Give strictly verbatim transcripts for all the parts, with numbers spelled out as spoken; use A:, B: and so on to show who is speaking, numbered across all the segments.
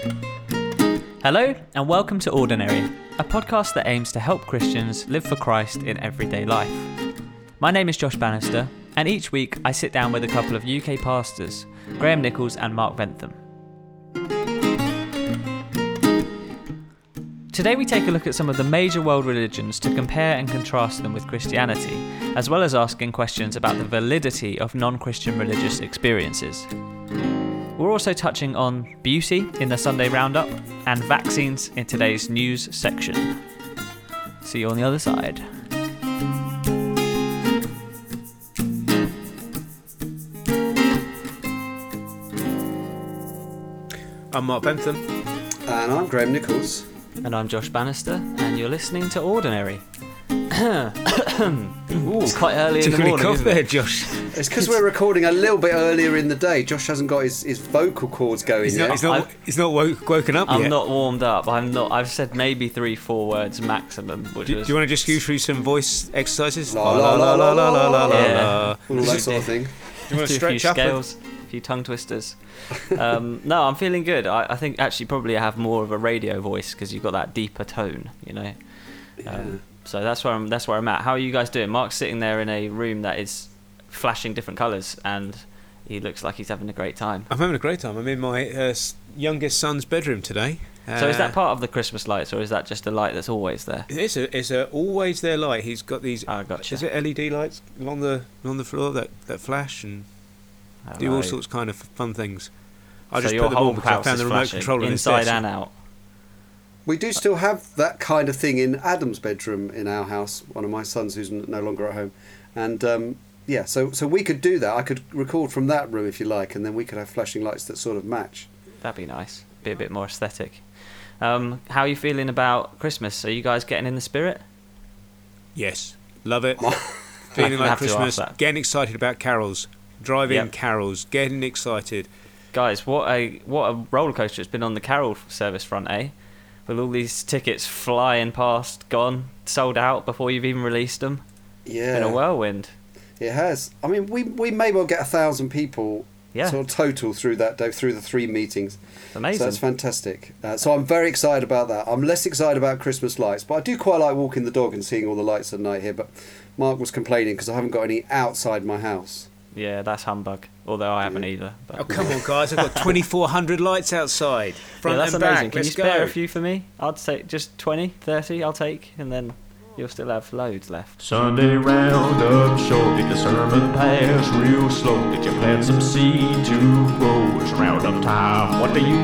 A: Hello and welcome to Ordinary, a podcast that aims to help Christians live for Christ in everyday life. My name is Josh Bannister, and each week I sit down with a couple of U K pastors, Graham Nichols and Mark Bentham. Today we take a look at some of the major world religions to compare and contrast them with Christianity, as well as asking questions about the validity of non-Christian religious experiences. We're also touching on beauty in the Sunday Roundup and vaccines in today's news section. See you on the other side.
B: I'm Mark Bentham.
C: And I'm Graham Nichols.
A: And I'm Josh Bannister, and you're listening to Ordinary. Ooh, it's quite early in the morning,
B: cough
A: isn't
B: there,
A: it?
B: Josh.
C: It's because we're recording a little bit earlier in the day. Josh hasn't got his, his vocal cords going
B: He's
C: yet.
B: not, he's not, he's not woke, woken up
A: I'm
B: yet.
A: not warmed up. I'm not. I've said maybe three, four words maximum. Which
B: Do,
A: was,
B: do you want to just go through some voice exercises?
C: La la la la la la la
A: Yeah.
C: all that sort of thing.
B: Do you want to
A: do a few
B: stretch up?
A: scales, a few tongue twisters. um, no, I'm feeling good. I, I think actually probably I have more of a radio voice because you've got that deeper tone, you know. Um, so that's where I'm. That's where I'm at. How are you guys doing? Mark's sitting there in a room that is flashing different colours, and he looks like he's having a great time.
B: I'm having a great time. I'm in my uh, youngest son's bedroom today. Uh,
A: So is that part of the Christmas lights, or is that just a light that's always there?
B: It's a, it's a always there light. He's got these.
A: Oh, gotcha.
B: Is it L E D lights along the along the floor that, that flash and
A: Oh,
B: do all
A: right.
B: sorts of kind of fun things? I
A: So
B: just
A: your
B: put them
A: whole
B: on because I
A: house
B: found
A: is
B: the remote
A: flashing,
B: control in his
A: inside
B: desk.
A: and out.
C: We do still have that kind of thing in Adam's bedroom in our house, one of my sons who's n- no longer at home. And um, yeah, so so we could do that. I could record from that room if you like, and then we could have flashing lights that sort of match.
A: That'd be nice. Be a bit more aesthetic. Um, how are you feeling about Christmas? Are you guys getting in the spirit?
B: Yes, love it.
A: I
B: Feeling like
A: have to ask
B: Christmas.
A: that.
B: Getting excited about carols. Driving
A: Yep.
B: carols. Getting excited.
A: Guys, what a what a roller coaster it's been on the Carol service front, eh? With all these tickets flying past, gone, sold out before you've even released them.
C: Yeah,
A: Been a whirlwind.
C: it has. I mean, we we may well get a thousand people
A: Yeah,
C: sort of total through that day, through the three meetings.
A: it's amazing.
C: So that's fantastic. Uh, so I'm very excited about that. I'm less excited about Christmas lights, but I do quite like walking the dog and seeing all the lights at night here. But Mark was complaining because I haven't got any outside my house.
A: Yeah, that's humbug. Although I haven't either. But.
B: Oh, come on, guys. I've got twenty-four hundred lights outside. Front
A: yeah, that's
B: and
A: amazing.
B: back.
A: Can
B: Let's
A: you spare
B: go.
A: a few for me? I'd say just twenty, thirty I'll take, and then you'll still have loads left.
D: Sunday roundup show, did the sermon pass real slow? Did you plant some seed to grow? It's roundup time, what do you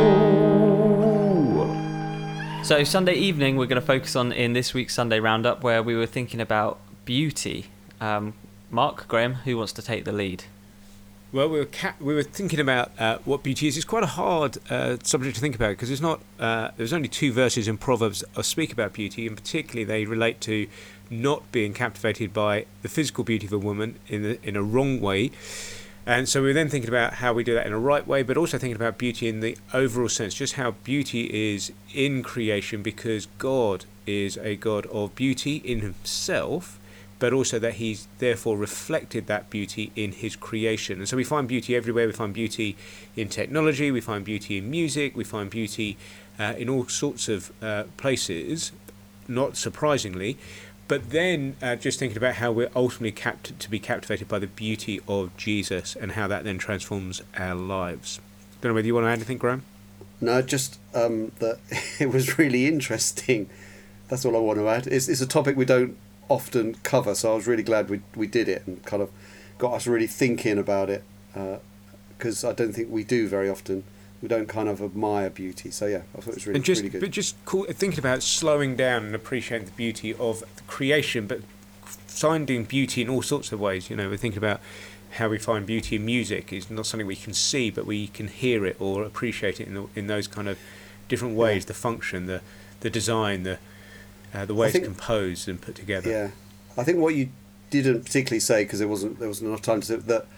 D: know?
A: So Sunday evening we're going to focus on in this week's Sunday Roundup, where we were thinking about beauty. Um, Mark, Graham, who wants to take the lead?
B: Well, we were ca- we were thinking about uh, what beauty is. It's quite a hard uh, subject to think about because there's not uh, there's only two verses in Proverbs that speak about beauty, and particularly they relate to not being captivated by the physical beauty of a woman in the, in a wrong way. And so we were then thinking about how we do that in a right way, but also thinking about beauty in the overall sense, just how beauty is in creation, because God is a God of beauty in himself, but also that he's therefore reflected that beauty in his creation. And so we find beauty everywhere. We find beauty in technology, we find beauty in music, we find beauty uh, in all sorts of uh, places, not surprisingly. But then uh, just thinking about how we're ultimately capt- to be captivated by the beauty of Jesus and how that then transforms our lives. Don't know whether you want to add anything, Graham?
C: No, just um, that it was really interesting. That's all I want to add. It's, it's a topic we don't often cover, so I was really glad we we did it and kind of got us really thinking about it, because uh, I don't think we do very often. We don't kind of admire beauty, so yeah, I thought it was really,
B: and just,
C: really good.
B: But just cool, thinking about slowing down and appreciating the beauty of the creation, but finding beauty in all sorts of ways. You know, we're thinking about how we find beauty in music. It's not something we can see, but we can hear it or appreciate it in the, in those kind of different ways. Yeah. The function, the the design, the uh, the way
C: think,
B: it's composed and put together.
C: Yeah, I think what you didn't particularly say, because there wasn't there wasn't enough time to say that.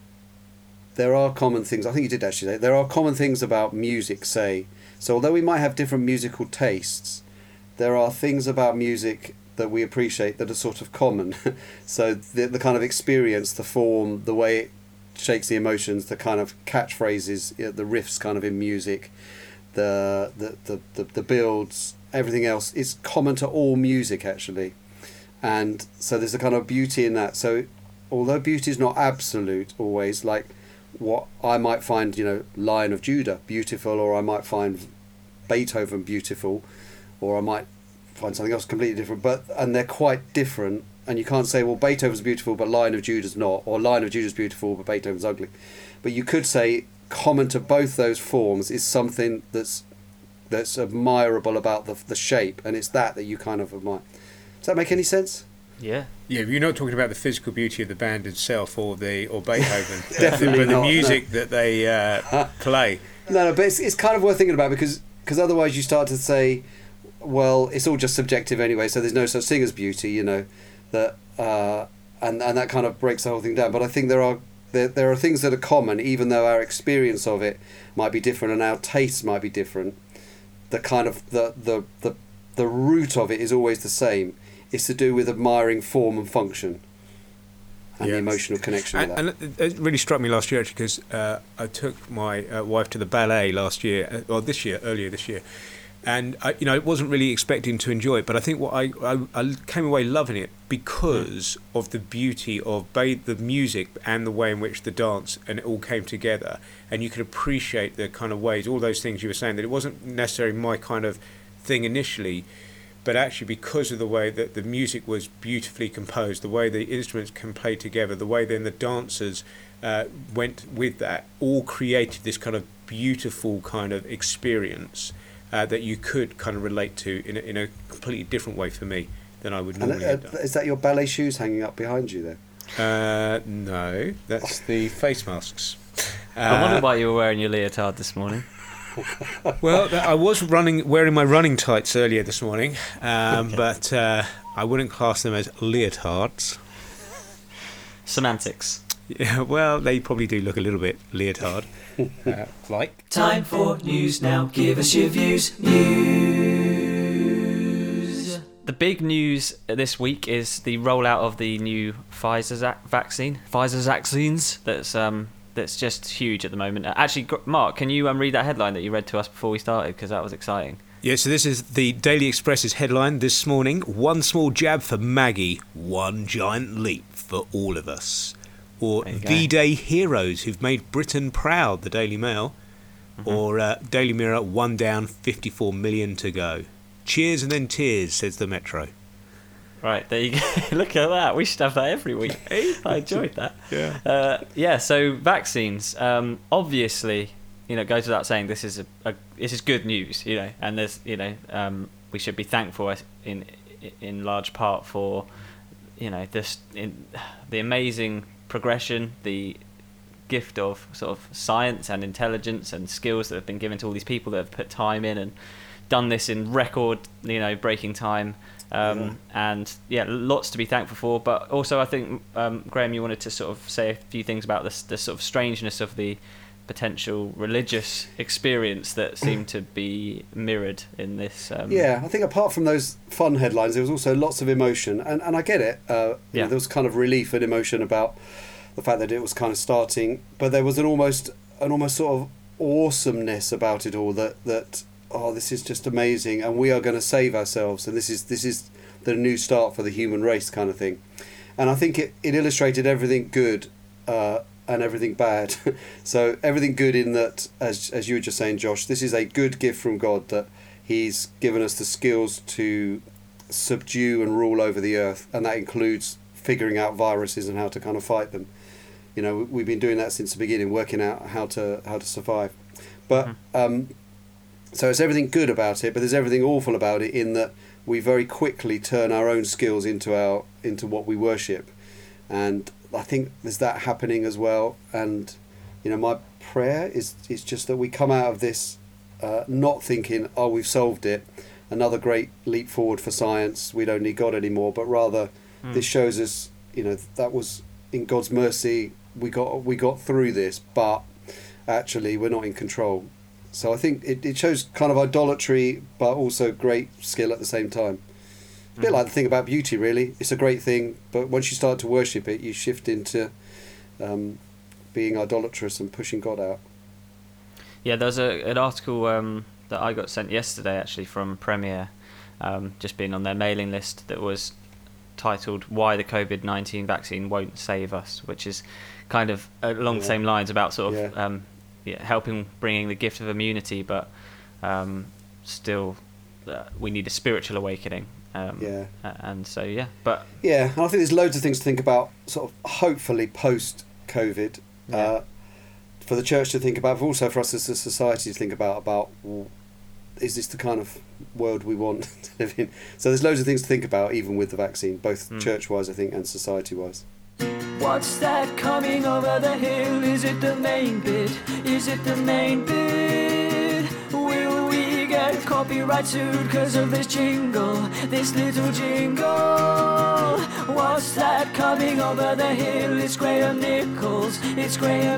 C: There are common things, I think you did actually say, there are common things about music, say. So although we might have different musical tastes, there are things about music that we appreciate that are sort of common. So the the kind of experience, the form, the way it shakes the emotions, the kind of catchphrases, you know, the riffs kind of in music. the the, the, the, the builds, everything else is common to all music actually. And so there's a kind of beauty in that. So although beauty is not absolute always, like what I might find, you know, Lion of Judah beautiful, or I might find Beethoven beautiful, or I might find something else completely different, but and they're quite different, and you can't say, well, Beethoven's beautiful but Lion of Judah's not, or Lion of Judah's beautiful but Beethoven's ugly. But you could say common to both those forms is something that's that's admirable about the the shape, and it's that that you kind of admire. Does that make any sense?
A: Yeah.
B: Yeah, but you're not talking about the physical beauty of the band itself, or the or Beethoven,
C: Definitely
B: but the
C: not,
B: music
C: no.
B: that they uh, play.
C: No, no, but it's, it's kind of worth thinking about, because because otherwise you start to say, well, it's all just subjective anyway, so there's no such thing as beauty, you know, that uh, and and that kind of breaks the whole thing down. But I think there are there there are things that are common, even though our experience of it might be different and our tastes might be different. The kind of the the the, the root of it is always the same. It's to do with admiring form and function, and
B: Yeah.
C: the emotional connection with that.
B: And, and it really struck me last year actually, because uh, I took my uh, wife to the ballet last year, uh, or this year, earlier this year, and I, you know, I wasn't really expecting to enjoy it, but I think what I I, I came away loving it because mm. of the beauty of both the music and the way in which the dance and it all came together, and you could appreciate the kind of ways, all those things you were saying, that it wasn't necessarily my kind of thing initially. But actually, because of the way that the music was beautifully composed, the way the instruments can play together, the way then the dancers uh, went with that, all created this kind of beautiful kind of experience uh, that you could kind of relate to in a, in a completely different way for me than I would normally
C: And,
B: have
C: uh,
B: done.
C: is that your ballet shoes hanging up behind you there?
B: Uh, no, that's the face masks. Uh,
A: I wondered why you were wearing your leotard this morning.
B: Well, I was running, wearing my running tights earlier this morning, um,
A: Okay.
B: but uh, I wouldn't class them as leotards.
A: Semantics.
B: Yeah, well, they probably do look a little bit leotard, uh, like.
E: Time for news now. Give us your views. News.
A: The big news this week is the rollout of the new Pfizer zac- vaccine. Pfizer vaccines. That's um. That's just huge at the moment. Actually, Gr- Mark, can you um, read that headline that you read to us before we started? Because that was exciting.
B: Yeah, so this is the Daily Express's headline this morning. One small jab for Maggie, one giant leap for all of us. Or
A: There you go.
B: V-Day heroes who've made Britain proud, the Daily Mail.
A: Mm-hmm.
B: Or uh, Daily Mirror, one down, fifty-four million to go. Cheers and then tears, says the Metro.
A: Right, there you go. Look at that. We should have that every week. I enjoyed that.
B: Yeah.
A: Uh, yeah, so vaccines. Um, obviously, you know, it goes without saying this is a, a this is good news, you know, and there's, you know, um, we should be thankful in in large part for, you know, this in the amazing progression, the gift of sort of science and intelligence and skills that have been given to all these people that have put time in and done this in record, you know, breaking time. Um,
C: Yeah.
A: And yeah, lots to be thankful for. But also, I think um, Graham, you wanted to sort of say a few things about this, the sort of strangeness of the potential religious experience that seemed to be mirrored in this. Um,
C: Yeah, I think apart from those fun headlines, there was also lots of emotion, and, and I get it. Uh, you
A: Yeah.
C: know, there was kind of relief and emotion about the fact that it was kind of starting, but there was an almost an almost sort of awesomeness about it all. That that oh, this is just amazing, and we are going to save ourselves, and this is this is the new start for the human race, kind of thing. And I think it, it illustrated everything good uh, and everything bad. So everything good in that, as as you were just saying, Josh, this is a good gift from God, that He's given us the skills to subdue and rule over the earth, and that includes figuring out viruses and how to kind of fight them. You know, we've been doing that since the beginning, working out how to how to survive. But um, so it's everything good about it, but there's everything awful about it in that we very quickly turn our own skills into our into what we worship, and I think there's that happening as well. And you know, my prayer is is just that we come out of this uh, not thinking, oh, we've solved it, another great leap forward for science, we don't need God anymore, but rather mm. this shows us, you know, that was in God's mercy, we got we got through this, but actually we're not in control. So I think it, it shows kind of idolatry, but also great skill at the same time. A bit mm. like the thing about beauty, really. It's a great thing, but once you start to worship it, you shift into um, being idolatrous and pushing God out.
A: Yeah, there's a an article um, that I got sent yesterday, actually, from Premier, um, just being on their mailing list, that was titled "Why the COVID nineteen Vaccine Won't Save Us," which is kind of along
C: Yeah.
A: the same lines about sort of
C: Yeah.
A: um, yeah, helping bringing the gift of immunity, but um, still uh, we need a spiritual awakening. Um,
C: Yeah.
A: a- And so, yeah. But
C: Yeah, and I think there's loads of things to think about, sort of hopefully post-COVID,
A: Yeah.
C: uh, for the church to think about, but also for us as a society to think about, about well, is this the kind of world we want to live in? So there's loads of things to think about, even with the vaccine, both
A: Mm.
C: church-wise, I think, and society-wise.
E: What's that coming over the hill? Is it the main bit? Is it the main bit? Will we get copyright sued because of this jingle? This little jingle. What's that coming over the hill? It's Graham Nichols. It's Graham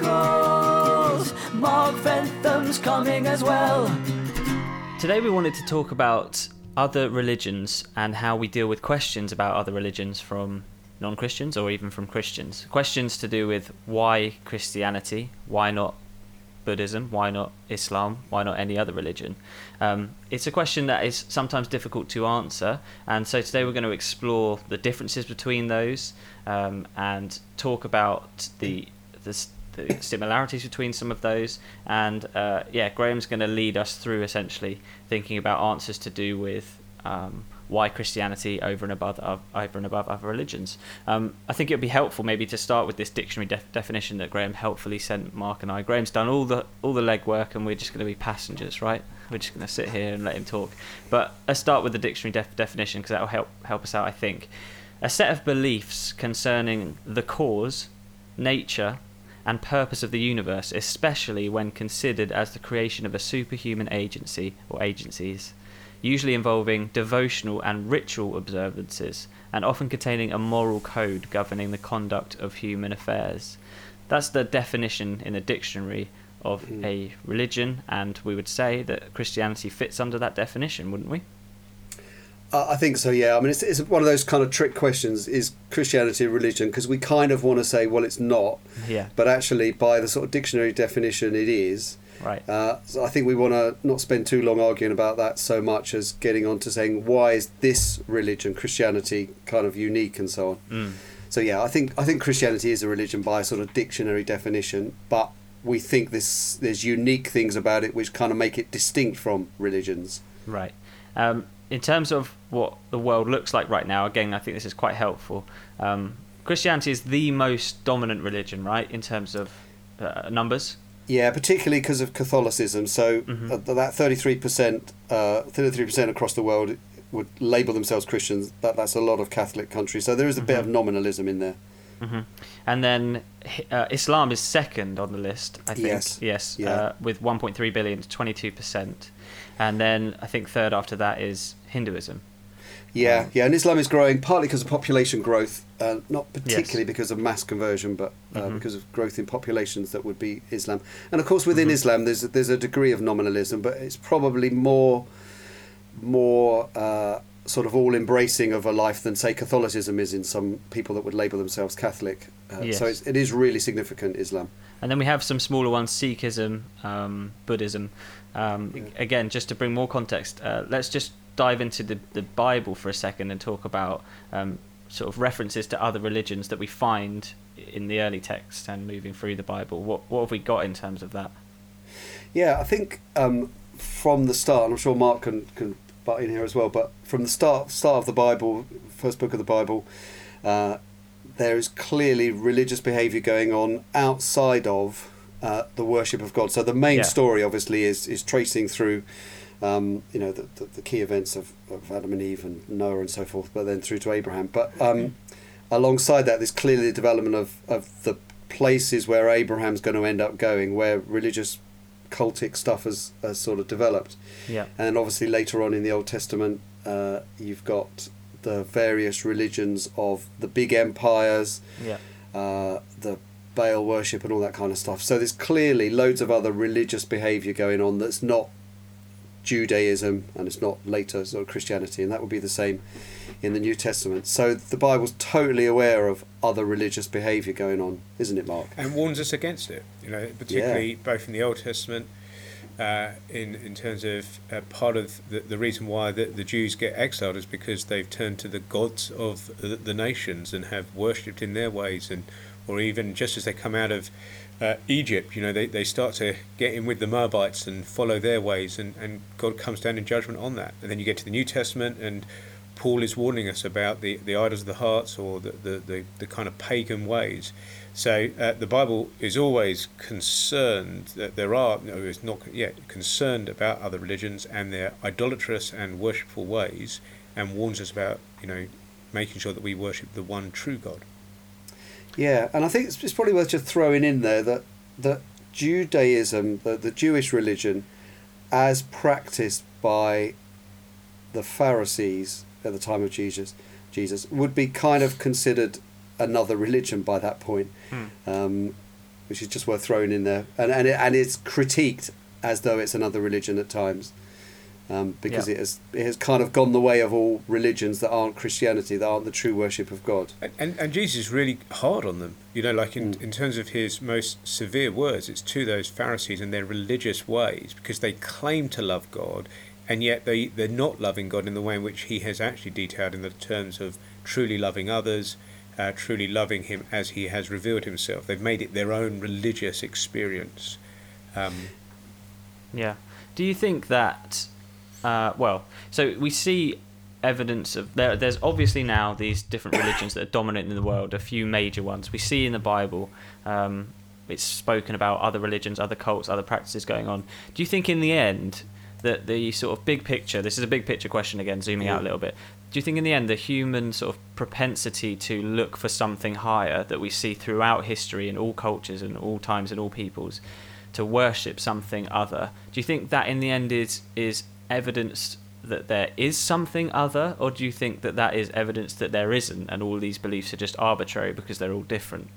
E: Nichols. Mark Fentham's coming as well.
A: today we wanted to talk about other religions and how we deal with questions about other religions from non-Christians or even from Christians. Questions to do with why Christianity, why not Buddhism, why not Islam, why not any other religion? Um, it's a question that is sometimes difficult to answer, and so today we're going to explore the differences between those um, and talk about the, the the similarities between some of those. And uh, yeah, Graham's going to lead us through essentially thinking about answers to do with um, why Christianity over and above uh, over and above other religions. Um, I think it would be helpful maybe to start with this dictionary def- definition that Graham helpfully sent Mark and I. Graham's done all the all the legwork, and we're just going to be passengers, right? We're just going to sit here and let him talk. But let's start with the dictionary def- definition because that will help help us out, I think. A set of beliefs concerning the cause, nature, and purpose of the universe, especially when considered as the creation of a superhuman agency or agencies, usually involving devotional and ritual observances, and often containing a moral code governing the conduct of human affairs. That's the definition in the dictionary of
C: Mm.
A: a religion, and we would say that Christianity fits under that definition, wouldn't we?
C: Uh, I think so, yeah. I mean, it's, it's one of those kind of trick questions. Is Christianity a religion? Because we kind of want to say, well, it's not.
A: Yeah.
C: But actually, by the sort of dictionary definition, it is.
A: Right.
C: Uh, so I think we want to not spend too long arguing about that so much as getting on to saying, why is this religion, Christianity, kind of unique and so on.
A: Mm.
C: So, yeah, I think I think Christianity is a religion by a sort of dictionary definition, but we think this there's unique things about it which kind of make it distinct from religions.
A: Right. Um, in terms of what the world looks like right now, again, I think this is quite helpful. Um, Christianity is the most dominant religion, right, in terms of uh, numbers?
C: Yeah, particularly because of Catholicism. So
A: Mhm.
C: uh, that thirty-three percent, uh, thirty-three percent across the world would label themselves Christians. That that's a lot of Catholic countries. So there is a bit of
A: Mhm.
C: nominalism in there.
A: hmm And then uh, Islam is second on the list, I think.
C: Yes.
A: Yes.
C: Yeah.
A: Uh, with one point three billion to twenty-two percent. And then I think third after that is Hinduism.
C: Yeah,
A: Um,
C: yeah, and Islam is growing partly because of population growth, uh, not particularly because of mass conversion, but uh,
A: Mhm.
C: because of growth in populations that would be Islam. And of course, within
A: Mhm.
C: Islam, there's there's a degree of nominalism, but it's probably more more uh, sort of all embracing of a life than say Catholicism is in some people that would label themselves Catholic. Uh,
A: Yes.
C: So it's, it is really significant, Islam.
A: And then we have some smaller ones, Sikhism, um, Buddhism. Um,
C: Yeah.
A: Again, just to bring more context, uh, let's just dive into the, the Bible for a second and talk about um, sort of references to other religions that we find in the early text and moving through the Bible. What what have we got in terms of that?
C: Yeah, I think um, from the start, and I'm sure Mark can, can butt in here as well, but from the start start of the Bible, first book of the Bible, uh, there is clearly religious behaviour going on outside of uh, the worship of God. So the main
A: Yeah.
C: story, obviously, is is tracing through, um, you know, the, the, the key events of, of Adam and Eve and Noah and so forth, but then through to Abraham. But um, alongside that, there's clearly the development of, of the places where Abraham's going to end up going, where religious cultic stuff has, has sort of developed.
A: Yeah.
C: And obviously later on in the Old Testament, uh, you've got the various religions of the big empires,
A: Yeah.
C: uh, the Baal worship and all that kind of stuff. So there's clearly loads of other religious behaviour going on that's not Judaism and it's not later sort of Christianity, and that would be the same in the New Testament. So the Bible's totally aware of other religious behaviour going on, isn't it, Mark?
B: And warns us against it. You know, particularly both in the Old Testament, uh, in in terms of uh, part of the, the reason why the, the Jews get exiled is because they've turned to the gods of the, the nations and have worshipped in their ways, and or even just as they come out of uh, Egypt, you know, they, they start to get in with the Moabites and follow their ways, and, and God comes down in judgment on that. And then you get to the New Testament, and Paul is warning us about the, the idols of the hearts, or the, the, the, the kind of pagan ways. So uh, the Bible is always concerned that there are, no, it's not yet concerned about other religions and their idolatrous and worshipful ways, and warns us about, you know, making sure that we worship the one true God.
C: Yeah, and I think it's, it's probably worth just throwing in there that that Judaism, the, the Jewish religion, as practiced by the Pharisees at the time of Jesus, Jesus would be kind of considered another religion by that point, hmm. um, which is just worth throwing in there, and and it, and it's critiqued as though it's another religion at times, um, because yeah. it has it has kind of gone the way of all religions that aren't Christianity, that aren't the true worship of God.
B: And and, and Jesus is really hard on them, you know, like in
C: mm.
B: in terms of his most severe words, it's to those Pharisees and their religious ways, because they claim to love God, and yet they they're not loving God in the way in which he has actually detailed in the terms of truly loving others. Uh, truly loving him as he has revealed himself. They've made it their own religious experience. Um,
A: yeah. Do you think that, uh, well, so we see evidence of, there. there's obviously now these different religions that are dominant in the world, a few major ones. We see in the Bible, um, it's spoken about other religions, other cults, other practices going on. Do you think in the end that the sort of big picture, this is a big picture question again, zooming out a little bit, do you think in the end the human sort of propensity to look for something higher that we see throughout history in all cultures and all times and all peoples, to worship something other, do you think that in the end is is evidence that there is something other, or do you think that that is evidence that there isn't and all these beliefs are just arbitrary because they're all different?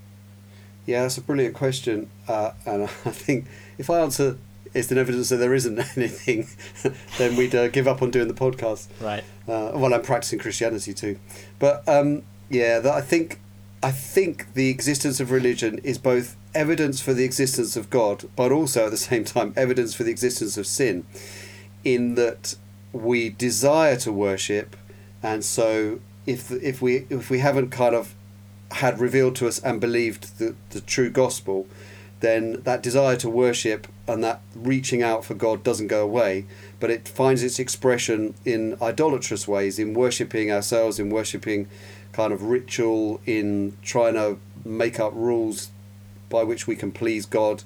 C: Yeah, that's a brilliant question, uh, and I think if I answer it's an evidence that there isn't anything, then we'd uh, give up on doing the podcast.
A: Right.
C: Uh, well, I'm practicing Christianity too, but um, yeah, that I think I think the existence of religion is both evidence for the existence of God, but also at the same time evidence for the existence of sin, in that we desire to worship, and so if if we if we haven't kind of had revealed to us and believed the the true gospel, then that desire to worship and that reaching out for God doesn't go away, but it finds its expression in idolatrous ways, in worshipping ourselves, in worshipping kind of ritual, in trying to make up rules by which we can please God,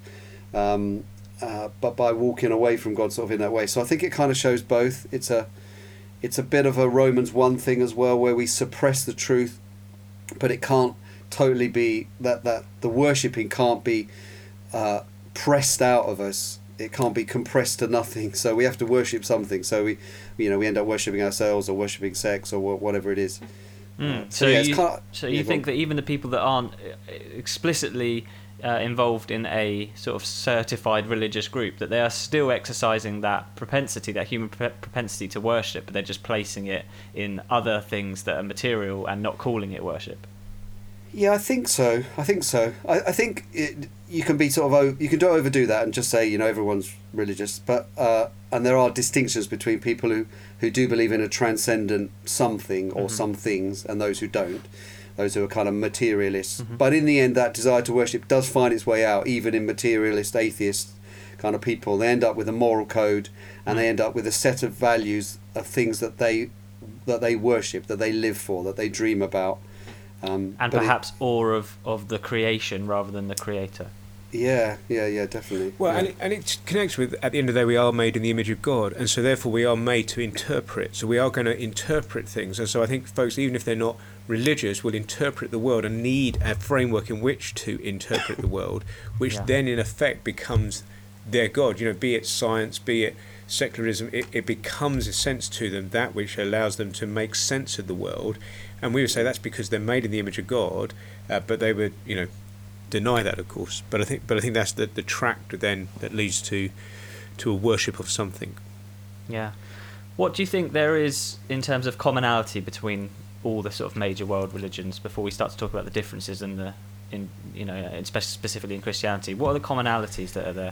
C: um, uh, but by walking away from God sort of in that way. So I think it kind of shows both. It's a, it's a bit of a Romans one thing as well, where we suppress the truth, but it can't totally be, that, that the worshipping can't be uh, pressed out of us. It can't be compressed to nothing. So we have to worship something. So we, you know, we end up worshipping ourselves or worshipping sex or whatever it is.
A: Mm.
C: So,
A: so
C: yeah,
A: you,
C: it's kind of,
A: so you
C: yeah,
A: think that even the people that aren't explicitly uh, involved in a sort of certified religious group, that they are still exercising that propensity, that human pro- propensity to worship, but they're just placing it in other things that are material and not calling it worship?
C: Yeah, I think so. I think so. I, I think it, you can be sort of, you can do overdo that and just say, you know, everyone's religious, but uh, and there are distinctions between people who, who do believe in a transcendent something or mm-hmm. some things, and those who don't, those who are kind of materialists. Mm-hmm. But in the end, that desire to worship does find its way out, even in materialist, atheist kind of people. They end up with a moral code, and mm-hmm. they end up with a set of values of things that they that they worship, that they live for, that they dream about. Um,
A: and perhaps it, awe of, of the creation rather than the creator.
C: Yeah, yeah, yeah, definitely.
B: Well,
C: yeah.
B: and, it, and it connects with, at the end of the day, we are made in the image of God, and so therefore we are made to interpret. So we are going to interpret things. And so I think folks, even if they're not religious, will interpret the world and need a framework in which to interpret the world, which yeah. then in effect becomes their God. You know, be it science, be it secularism, it, it becomes a sense to them, that which allows them to make sense of the world. And we would say that's because they're made in the image of God, uh, but they would, you know, deny that, of course. But I think, but I think that's the, the track then that leads to, to a worship of something.
A: Yeah. What do you think there is in terms of commonality between all the sort of major world religions? Before we start to talk about the differences in the, in you know, especially specifically in Christianity, what are the commonalities that are there?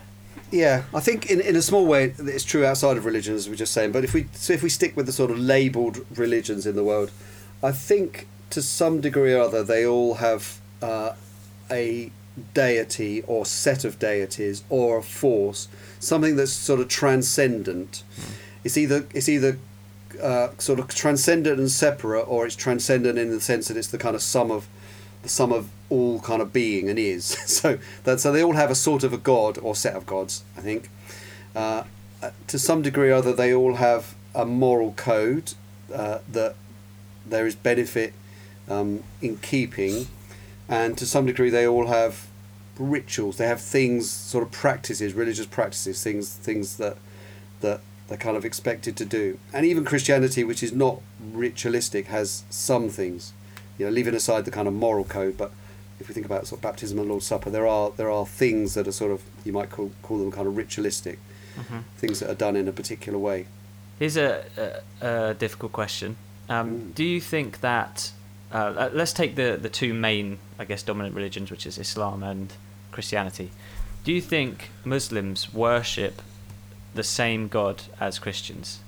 C: Yeah, I think in, in a small way it's true outside of religion, as we were just saying. But if we so if we stick with the sort of labelled religions in the world, I think to some degree or other they all have uh, a deity or set of deities or a force, something that's sort of transcendent. Mm. It's either it's either uh, sort of transcendent and separate, or it's transcendent in the sense that it's the kind of sum of the sum of all kind of being and is. So that so they all have a sort of a god or set of gods, I think. Uh, to some degree or other, they all have a moral code uh, that there is benefit um, in keeping, and to some degree they all have rituals. They have things, sort of practices, religious practices, things things that that they're kind of expected to do. And even Christianity, which is not ritualistic, has some things. You know, leaving aside the kind of moral code, but if we think about sort of baptism and Lord's Supper, there are there are things that are sort of, you might call call them kind of ritualistic, mm-hmm. things that are done in a particular way.
A: Here's a, a, a difficult question. Um, mm. Do you think that uh, let's take the the two main, I guess, dominant religions, which is Islam and Christianity. Do you think Muslims worship the same God as Christians?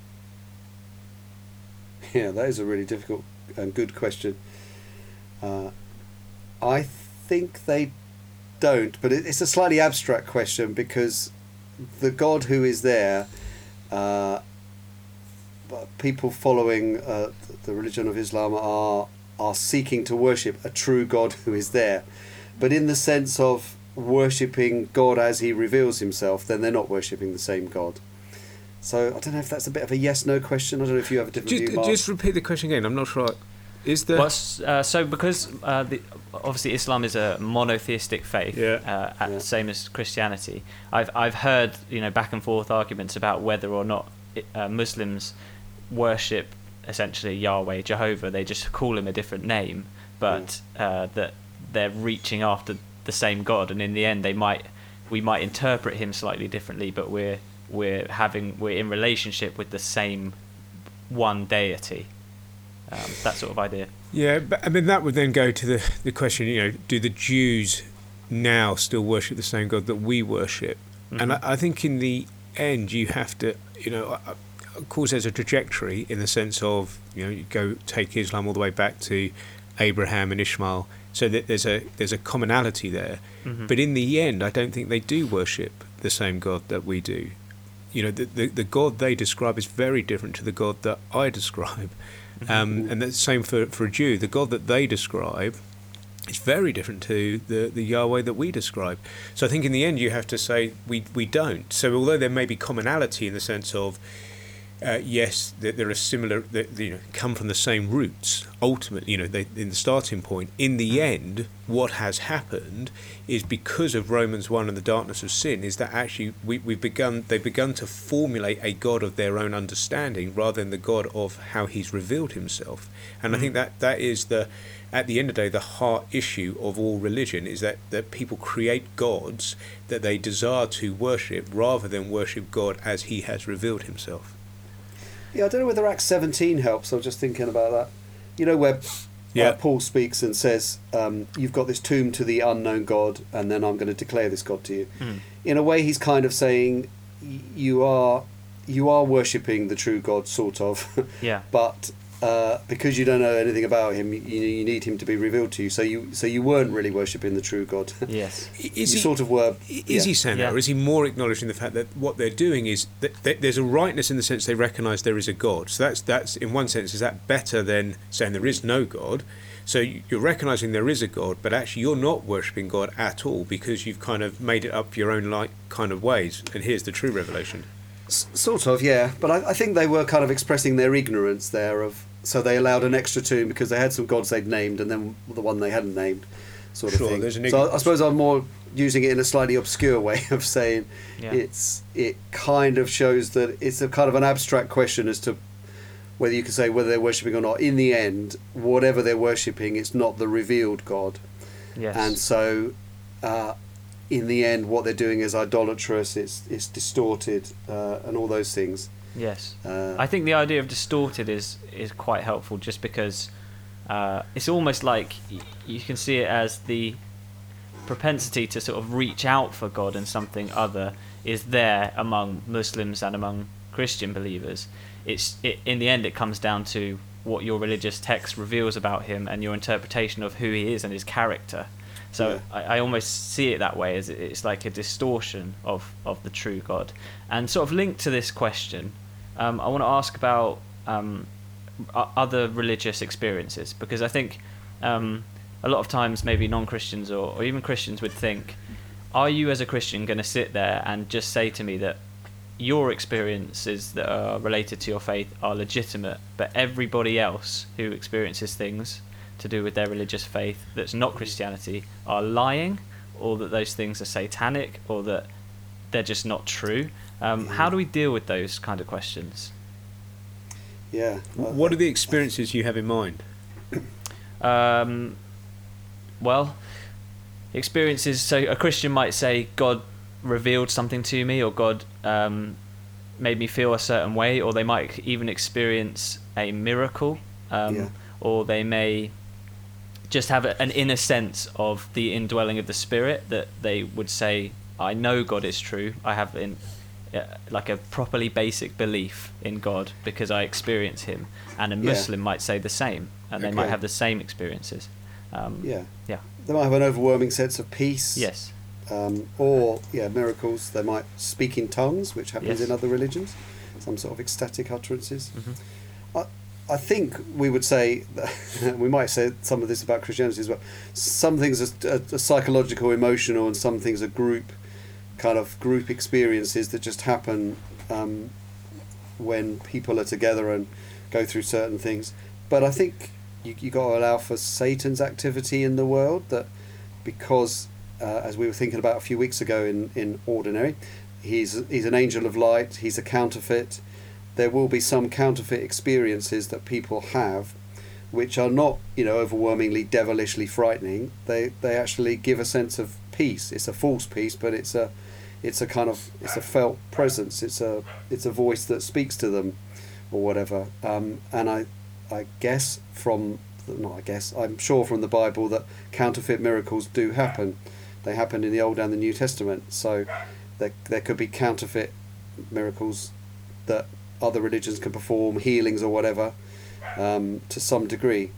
C: Yeah, that is a really difficult and good question. Uh, I think they don't, but it, it's a slightly abstract question, because the God who is there, uh, people following uh, the religion of Islam are are seeking to worship a true God who is there. But in the sense of worshipping God as he reveals himself, then they're not worshipping the same God. So I don't know if that's a bit of a yes-no question. I don't know if you have a different
B: just,
C: view, Mark.
B: Just repeat the question again. I'm not sure. Is there...
A: Well, uh, so because uh, the, obviously Islam is a monotheistic faith,
B: yeah.
A: uh, at
C: yeah.
A: the same as Christianity. I've I've heard, you know, back and forth arguments about whether or not it, uh, Muslims worship essentially Yahweh, Jehovah. They just call him a different name, but mm. uh, that they're reaching after the same God, and in the end they might we might interpret him slightly differently, but we're we're having we're in relationship with the same one deity. Um, that sort of idea.
B: Yeah, but I mean that would then go to the the question. You know, do the Jews now still worship the same God that we worship? Mm-hmm. And I, I think in the end you have to, you know, of course there's a trajectory in the sense of, you know, you go take Islam all the way back to Abraham and Ishmael, so that there's a there's a commonality there. Mm-hmm. But in the end, I don't think they do worship the same God that we do. You know, the the, the God they describe is very different to the God that I describe. Um, and the same for, for a Jew. The God that they describe is very different to the, the Yahweh that we describe. So I think in the end you have to say we, we don't. So although there may be commonality in the sense of, uh, yes, that there are similar, that, you know, come from the same roots, ultimately, you know, they, in the starting point, in the end, what has happened is because of Romans one and the darkness of sin, is that actually we, we've begun, they've begun to formulate a God of their own understanding rather than the God of how he's revealed himself. And mm. I think that that is the, at the end of the day, the heart issue of all religion is that, that people create gods that they desire to worship rather than worship God as he has revealed himself.
C: Yeah, I don't know whether Acts seventeen helps. I was just thinking about that. You know, where
B: yeah.
C: uh, Paul speaks and says, um, you've got this tomb to the unknown God, and then I'm going to declare this God to you. Mm. In a way, he's kind of saying, you are you are worshipping the true God, sort of.
A: Yeah.
C: But uh, because you don't know anything about him, you, you need him to be revealed to you. So you so you weren't really worshipping the true God.
A: Yes.
B: Is
C: you
B: he,
C: sort of were.
B: Is
C: yeah.
B: he saying
A: yeah.
B: that, or is he more acknowledging the fact that what they're doing is that, that there's a rightness in the sense they recognise there is a God? So that's that's in one sense, is that better than saying there is no God? So you're recognising there is a God, but actually you're not worshipping God at all because you've kind of made it up your own like kind of ways. And here's the true revelation.
C: S- sort of, yeah. But I, I think they were kind of expressing their ignorance there of. So they allowed an extra tomb because they had some gods they'd named, and then the one they hadn't named, sort of
B: sure,
C: thing.
B: There's an
C: so I, I suppose I'm more using it in a slightly obscure way of saying
A: yeah.
C: it's it kind of shows that it's a kind of an abstract question as to whether you can say whether they're worshipping or not. In the end, whatever they're worshipping, it's not the revealed God.
A: Yes.
C: And so, uh, in the end, what they're doing is idolatrous. It's it's distorted, uh, and all those things.
A: Yes,
C: uh,
A: I think the idea of distorted is is quite helpful, just because uh, it's almost like y- you can see it as the propensity to sort of reach out for God and something other is there among Muslims and among Christian believers. It's it, in the end, it comes down to what your religious text reveals about him and your interpretation of who he is and his character. So yeah. I, I almost see it that way, as it's like a distortion of, of the true God. And sort of linked to this question, um, I want to ask about um, other religious experiences, because I think um, a lot of times maybe non-Christians or, or even Christians would think, are you as a Christian going to sit there and just say to me that your experiences that are related to your faith are legitimate, but everybody else who experiences things to do with their religious faith that's not Christianity are lying, or that those things are satanic, or that they're just not true? Um, yeah. How do we deal with those kind of questions?
C: Yeah.
B: What are the experiences you have in mind?
A: Um, well, experiences, so a Christian might say God revealed something to me, or God um, made me feel a certain way, or they might even experience a miracle, um, yeah. or they may just have an inner sense of the indwelling of the Spirit, that they would say, I know God is true, I have in, uh, like a properly basic belief in God because I experience him. And a Muslim yeah. might say the same, and okay. they might have the same experiences. Um,
C: yeah.
A: Yeah.
C: They might have an overwhelming sense of peace.
A: Yes.
C: Um, or, yeah, miracles. They might speak in tongues, which happens yes. in other religions, some sort of ecstatic utterances. Mm-hmm. I, I think we would say, that we might say some of this about Christianity as well, some things are, are, are psychological, emotional, and some things are group, kind of group experiences that just happen um, when people are together and go through certain things. But I think you you got to allow for Satan's activity in the world, that because... Uh, as we were thinking about a few weeks ago in, in Ordinary, he's he's an angel of light, he's a counterfeit. There will be some counterfeit experiences that people have which are not, you know, overwhelmingly devilishly frightening. They they actually give a sense of peace. It's a false peace, but it's a it's a kind of it's a felt presence. It's a it's a voice that speaks to them, or whatever. Um, and I I guess from not I guess I'm sure from the Bible that counterfeit miracles do happen. They happened in the Old and the New Testament, so there there could be counterfeit miracles that other religions can perform, healings or whatever, um, to some degree.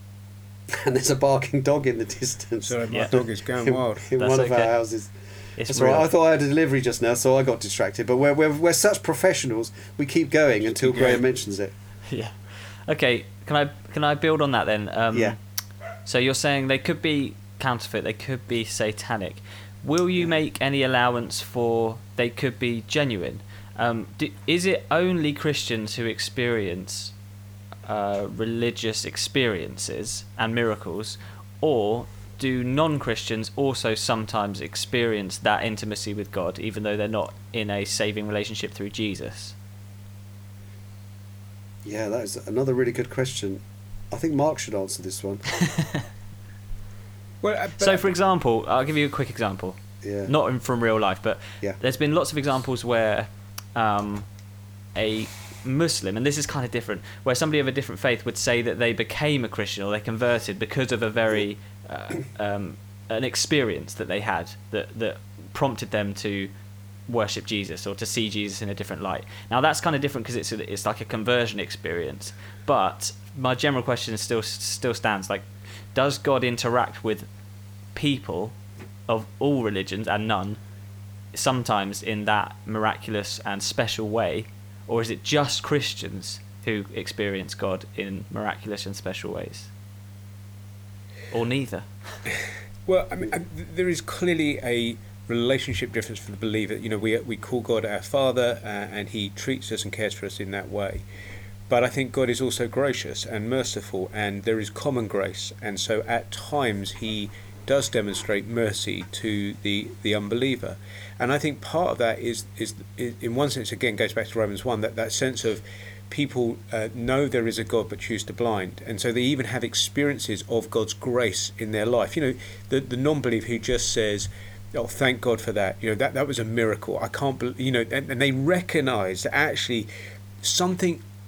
C: And there's a barking dog in the distance.
B: Sorry, my
A: yeah.
B: dog is going wild.
C: in
A: That's
C: one
A: okay.
C: of our houses.
A: It's
C: That's
A: real.
C: right. I thought I had a delivery just now, so I got distracted. But we're we're, we're such professionals. We keep going Just until keep Graham going. mentions it.
A: Yeah. Okay. Can I can I build on that then? Um,
C: yeah.
A: So you're saying they could be counterfeit, they could be satanic. Will you make any allowance for they could be genuine? Um, do, is it only Christians who experience uh, religious experiences and miracles, or do non-Christians also sometimes experience that intimacy with God, even though they're not in a saving relationship through Jesus?
C: Yeah, that is another really good question. I think Mark should answer this one.
B: Well, uh,
A: so, for example, I'll give you a quick example.
C: Yeah.
A: Not in, from real life, but
C: yeah.
A: there's been lots of examples where um, a Muslim, and this is kind of different, where somebody of a different faith would say that they became a Christian or they converted because of a very uh, um, an experience that they had that that prompted them to worship Jesus or to see Jesus in a different light. Now that's kind of different because it's a, it's like a conversion experience. But my general question still still stands. Like, does God interact with people of all religions and none sometimes in that miraculous and special way, or is it just Christians who experience God in miraculous and special ways, or neither?
B: Well, I mean, there is clearly a relationship difference for the believer. You know, we we call God our Father, uh, and He treats us and cares for us in that way. But I think God is also gracious and merciful, and there is common grace, and so at times He does demonstrate mercy to the, the unbeliever. And I think part of that is, is, is in one sense, again, goes back to Romans one, that, that sense of people uh, know there is a God but choose to blind. And so they even have experiences of God's grace in their life. You know, the, the non-believer who just says, oh, thank God for that. You know, that, that was a miracle. I can't believe, you know, and, and they recognise that actually something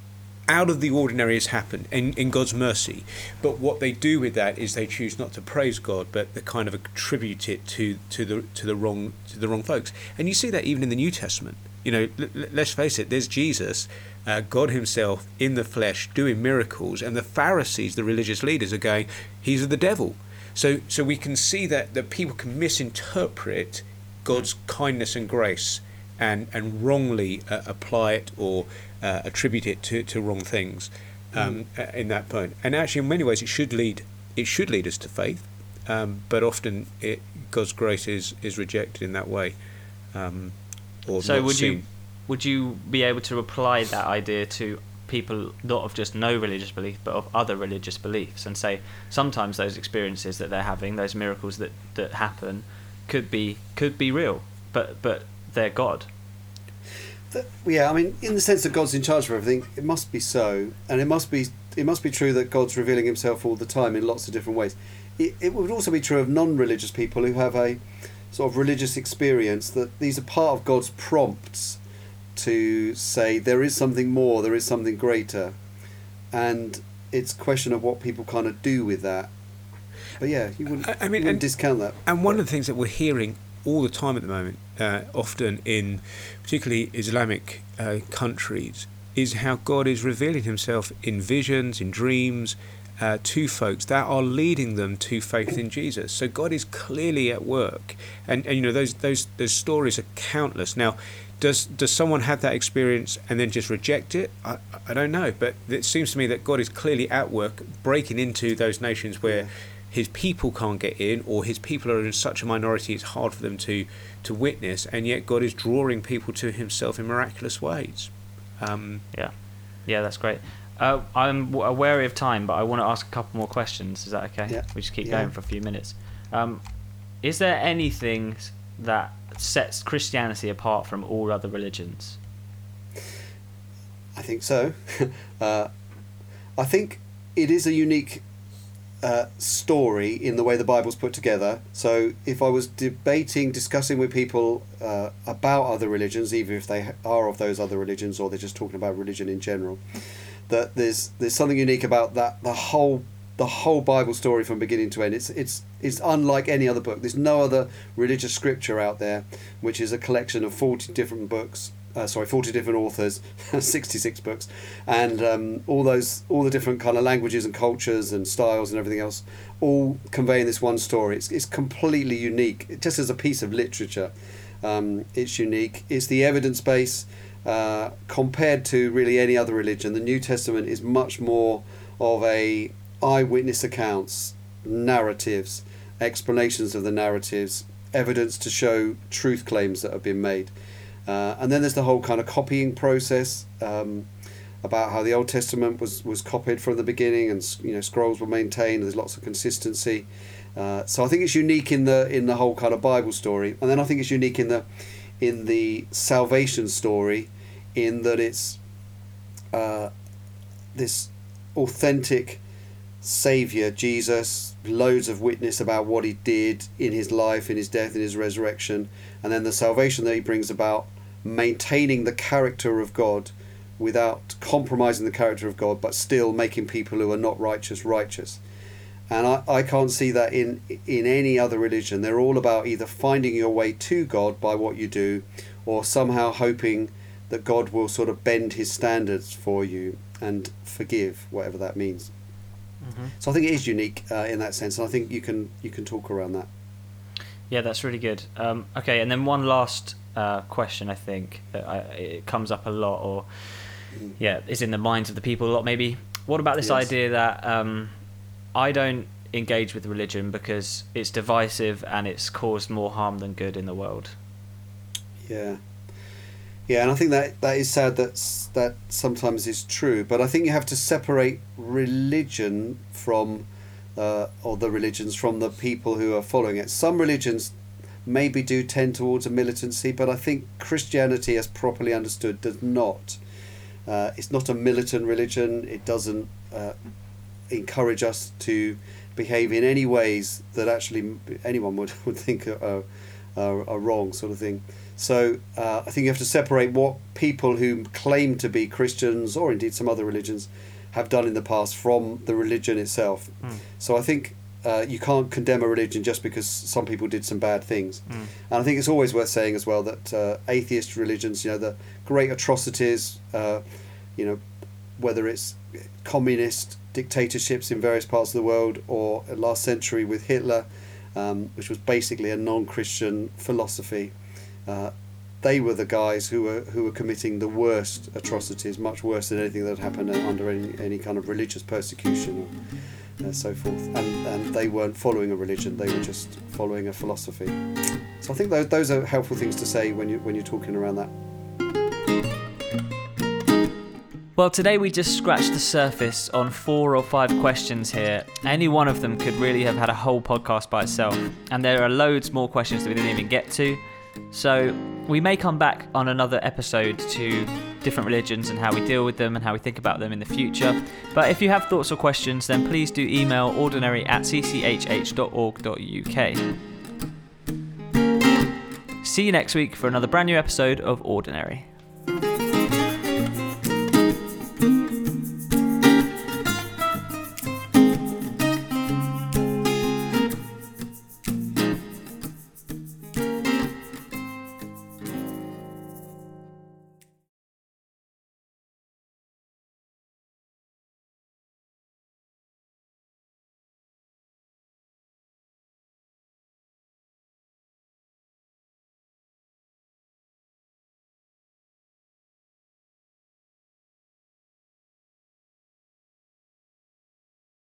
B: out of the ordinary has happened in, in God's mercy, but what they do with that is they choose not to praise God, but they kind of attribute it to to the to the wrong to the wrong folks. And you see that even in the New Testament. You know, l- let's face it, there's Jesus, uh, God himself in the flesh doing miracles, and the Pharisees, the religious leaders, are going, he's of the devil. So so we can see that that people can misinterpret God's kindness and grace and and wrongly uh, apply it or uh, attribute it to, to wrong things um, mm. in that point. And actually, in many ways, it should lead it should lead us to faith, um, but often it, God's grace is, is rejected in that way. Um, or
A: so
B: not
A: would
B: seen.
A: you would you be able to apply that idea to people not of just no religious belief, but of other religious beliefs, and say sometimes those experiences that they're having, those miracles that, that happen, could be could be real, but but they're God.
C: The, yeah, I mean, in the sense that God's in charge of everything, it must be so, and it must be it must be true that God's revealing himself all the time in lots of different ways. It, it would also be true of non-religious people who have a sort of religious experience, that these are part of God's prompts to say there is something more, there is something greater, and it's a question of what people kind of do with that. But yeah, you wouldn't,
B: I, I mean,
C: you wouldn't
B: and,
C: discount that.
B: And one of the things that we're hearing all the time at the moment, uh, often in particularly Islamic uh, countries, is how God is revealing himself in visions, in dreams, uh, to folks that are leading them to faith in Jesus. So God is clearly at work, and, and you know those those those stories are countless. Now, does does someone have that experience and then just reject it? I I don't know, but it seems to me that God is clearly at work, breaking into those nations where
C: Yeah.
B: his people can't get in, or his people are in such a minority it's hard for them to to witness, and yet God is drawing people to himself in miraculous ways. Um,
A: Yeah, yeah, that's great. Uh, I'm w- wary of time, but I want to ask a couple more questions. Is that okay?
C: Yeah.
A: We just keep
C: Yeah.
A: going for a few minutes. Um, is there anything that sets Christianity apart from all other religions?
C: I think so. uh, I think it is a unique uh, story in the way the Bible's put together. So if I was debating, discussing with people uh, about other religions, even if they are of those other religions or they're just talking about religion in general, that there's there's something unique about that the whole the whole Bible story from beginning to end. It's it's it's unlike any other book. There's no other religious scripture out there which is a collection of forty different books. Uh, sorry, forty different authors, sixty-six books, and um, all those, all the different kind of languages and cultures and styles and everything else, all conveying this one story. It's it's completely unique, just as a piece of literature. Um, it's unique. It's the evidence base uh, compared to really any other religion. The New Testament is much more of a eyewitness accounts, narratives, explanations of the narratives, evidence to show truth claims that have been made. Uh, and then there's the whole kind of copying process um, about how the Old Testament was, was copied from the beginning, and you know scrolls were maintained. There's lots of consistency. Uh, so I think it's unique in the in the whole kind of Bible story, and then I think it's unique in the in the salvation story, in that it's uh, this authentic Saviour, Jesus, loads of witness about what he did in his life, in his death, in his resurrection, and then the salvation that he brings about, maintaining the character of God without compromising the character of God, but still making people who are not righteous righteous. And I, I can't see that in in any other religion. They're all about either finding your way to God by what you do, or somehow hoping that God will sort of bend his standards for you and forgive, whatever that means.
A: Mm-hmm.
C: So I think it is unique uh, in that sense, and I think you can you can talk around that.
A: Yeah, that's really good. Um, okay, and then one last uh, question, I think, that I, it comes up a lot, or yeah, is in the minds of the people a lot maybe. What about this
C: Yes.
A: idea that um, I don't engage with religion because it's divisive and it's caused more harm than good in the world?
C: Yeah, yeah, and I think that that is sad. That's that sometimes is true, but I think you have to separate religion from. Uh, or the religions from the people who are following it. Some religions maybe do tend towards a militancy, but I think Christianity, as properly understood, does not. Uh, it's not a militant religion. It doesn't uh, encourage us to behave in any ways that actually anyone would, would think are, are, are wrong, sort of thing. So uh, I think you have to separate what people who claim to be Christians, or indeed some other religions, have done in the past from the religion itself.
A: Mm.
C: So I think uh, you can't condemn a religion just because some people did some bad things.
A: Mm.
C: And I think it's always worth saying as well that uh, atheist religions, you know, the great atrocities, uh, you know, whether it's communist dictatorships in various parts of the world, or last century with Hitler, um, which was basically a non-Christian philosophy, uh, they were the guys who were who were committing the worst atrocities, much worse than anything that happened under any, any kind of religious persecution or uh, so forth. And, and they weren't following a religion; they were just following a philosophy. So I think those those are helpful things to say when you when you're talking around that.
A: Well, today we just scratched the surface on four or five questions here. Any one of them could really have had a whole podcast by itself, and there are loads more questions that we didn't even get to. So we may come back on another episode to different religions and how we deal with them and how we think about them in the future. But if you have thoughts or questions, then please do email ordinary at c c h h dot org dot u k. See you next week for another brand new episode of Ordinary.